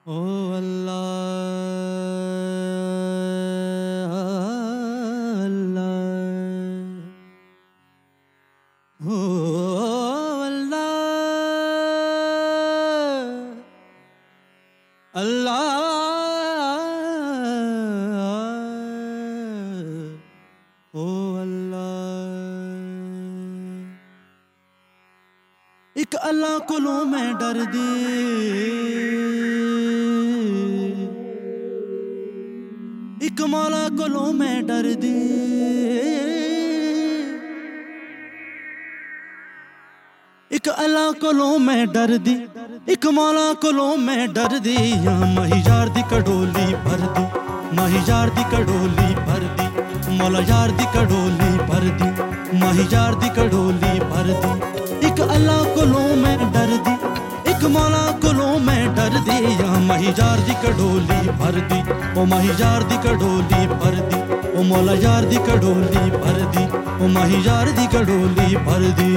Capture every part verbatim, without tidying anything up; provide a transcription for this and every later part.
ओ अल्लाह अल्लाह ओ अल्लाह अल्लाह ओ अल्लाह। एक अल्लाह कोलों मैं डर दी, एक मौला कोलों मैं डर दी, एक अल्लाह कोलों मैं डर दी, एक मौला कोलों मैं डर दी। माही यार दी कड़ोली भर दी, माही यार दी कड़ोली भर दी, मौला यार दी कड़ोली भर दी, माही यार दी कड़ोली भर दी। एक अल्लाह कोलों मैं डर दी, एक मौला कोलों मैं डर दी। माही यार दी कड़ोली भर दी, ओ माही यार दी कड़ोली भर दी, ओ मौला यार दी कड़ोली भर दी, ओ माही यार दी कड़ोली भर दी।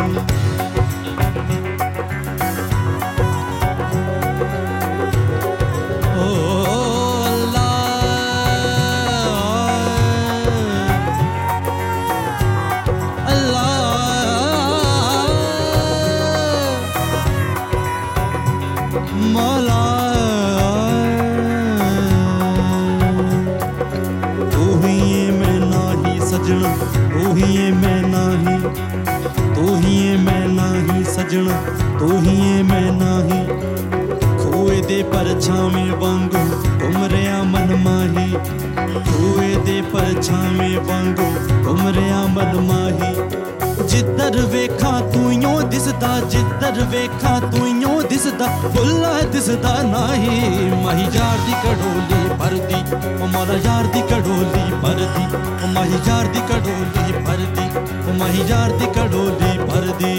मौला तू ही है मैं नाही सजना, तू ही है मैं नाही, तू ही है मैं नाही सजना, तू ही है मैं नाही। खोए दे परछावे वांगू घुम रहा मन माही, खोए दे परछावे वांगू घुम रहा मन माही। जिधर वेखा तू यों दिसदा, जिधर वेखा तू यों दिसदा, भुल्ला दिसदा नाही। माही यार दी कड़ोली भर दी, ओ मौला यार दी कड़ोली भर दी, ओ माही यार दी कड़ोली भर दी, ओ माही यार दी कड़ोली भर दी।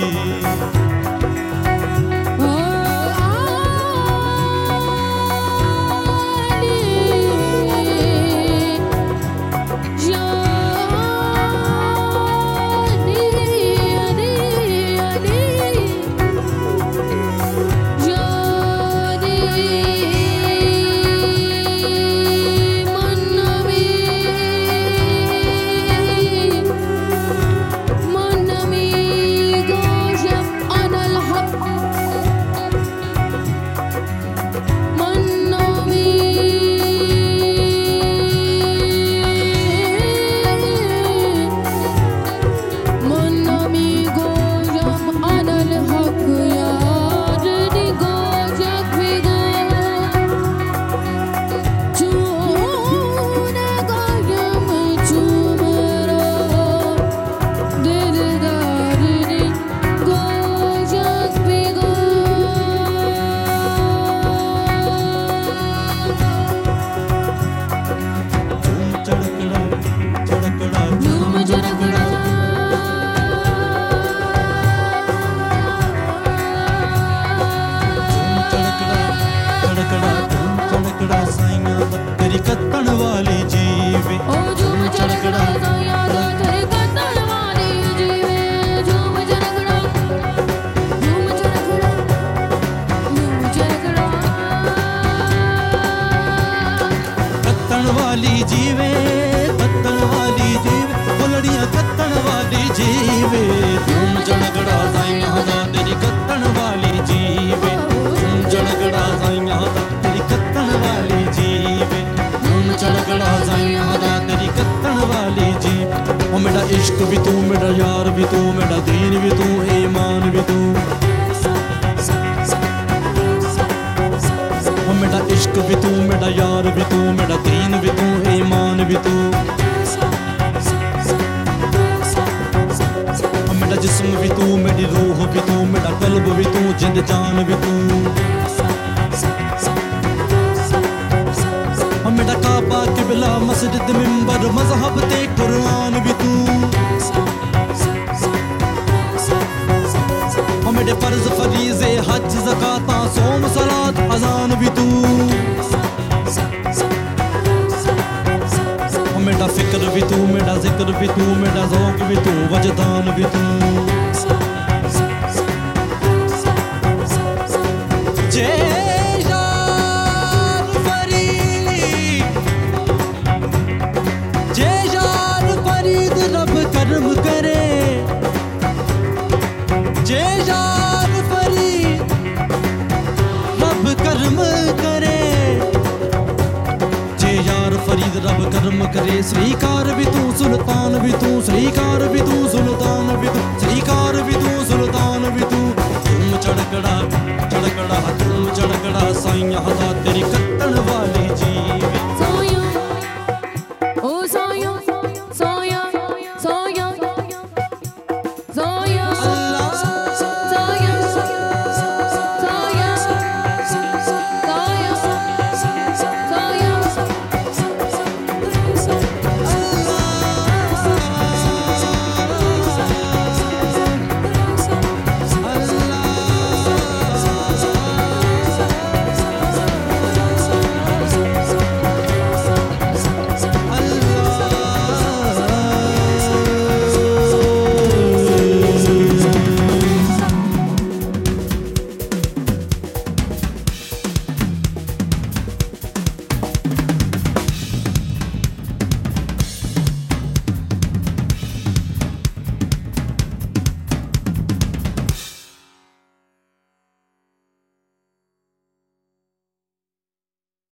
तेरी कत्तन वाली जीवे ओ झूम चढ़कड़ा सायादा, तेरी कत्तन वाली जीवे झूम चढ़कड़ा, झूम चढ़कड़ा, झूम चढ़कड़ा। कत्तन वाली जीवे, कत्तन वाली जीवे, बोलड़ियां कत्तन वाली जीवे झूम चढ़कड़ा सायादा, तेरी कत्तन वाली जीवे झूम चढ़कड़ा सायादा, तेरी कत्तन वाली जीवे झूम चढ़कड़ा सायादा, तेरी कत्तन वाली जी। ओ मेरा इश्क भी तू, मेरा यार भी तू, मेरा दीन भी तू, ईमान भी तू। ओ मेरा इश्क भी तू, मेरा यार भी तू, मेरा दीन भी तू, ईमान भी तू। ओ मेरा जिस्म भी तू, मेरी रूह भी तू, मेरा कल्ब भी तू, जिंद जान भी तू। मेरा काबा किबला मस्जिद मिंबर मजहब ते कुरान भी तू। मेरे फर्ज फरीज़े हज ज़काता सोम सलात अजान भी तू। मेरा फिक्र भी तू, मेरा जिक्र भी तू, मेरा ज़ौक़ भी तू, वजदान भी तू। जे करे स्वीकार भी तू सुल्तान भी तू स्वीकार भी तू सुल्तान